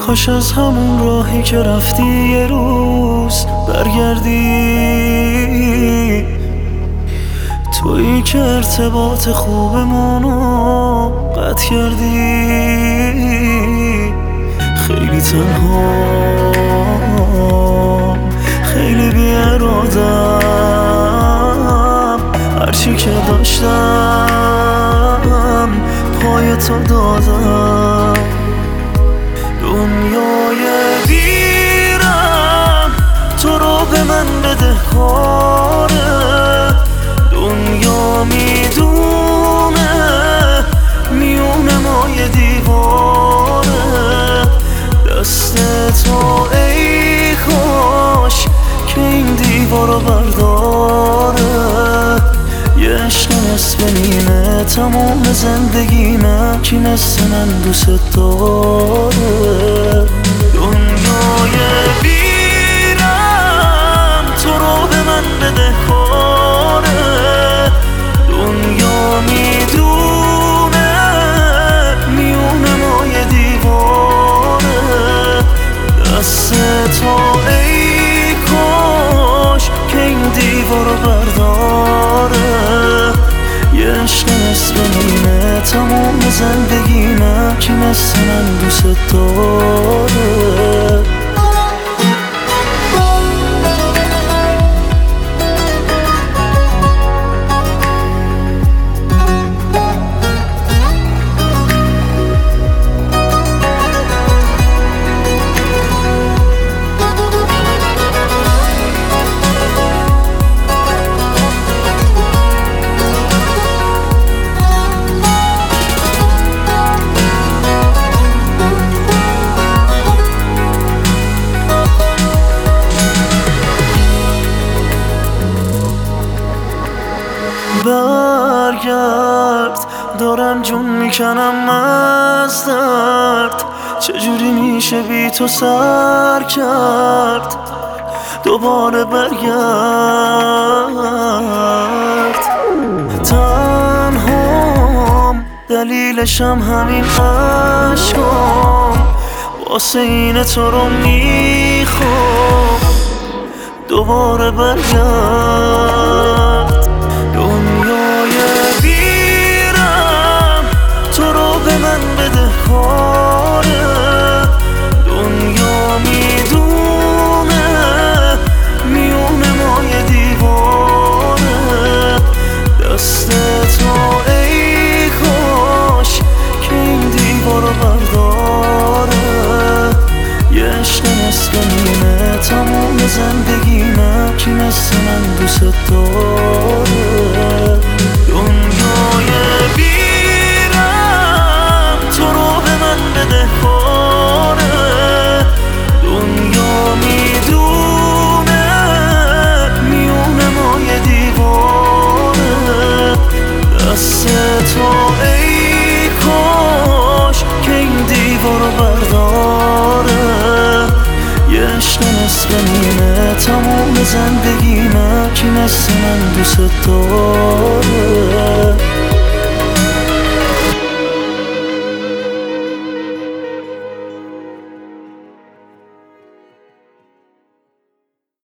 کاش از همون راهی که رفتی یه روز برگردی، تویی که ارتباط خوبمونو قطع کردی. خیلی تنهام، خیلی بی‌اراده‌ام، هرچی که داشتم پای تو دادم. دنیای ویرم تو رو به من بده کاره، دنیا میدونه میونه ما یه دیواره. دست تو ای کاش که این دیوارو برداره. یه عشق نصف نیمه تمام زندگیمه کی مثل من دوست داره. دنیای ویرم تو رو به من بده کاره، دنیا میدونه میونه ما یه دیواره. دست تو ای کاش که این دیوارو برداره. یه عشق نصف نیمه تمام زندگیمه کی مثل من دوست داره. برگرد دارم جون میکنم از درد، چجوری میشه بی تو سر کرد. دوباره برگرد، تنهام دلیلشم همین عشقام، واسه اینه تو رو میخوام. دوباره برگرد، دنیای ویرم تو رو به من بده کاره، دنیا میدونه میونه ما یه دیواره. دست تو ای کاش که این دیوارو برداره. یه عشق نصف نیمه تمام زندگیمه کی مثل من دوست داره. دنیای ویرم تو رو به من بده کاره، دنیا میدونه میونه ما یه دیواره. دست تو ای کاش که این دیوارو برداره. یه عشق نصف نیمه تمام زندگیمه کی مثل من دوست داره.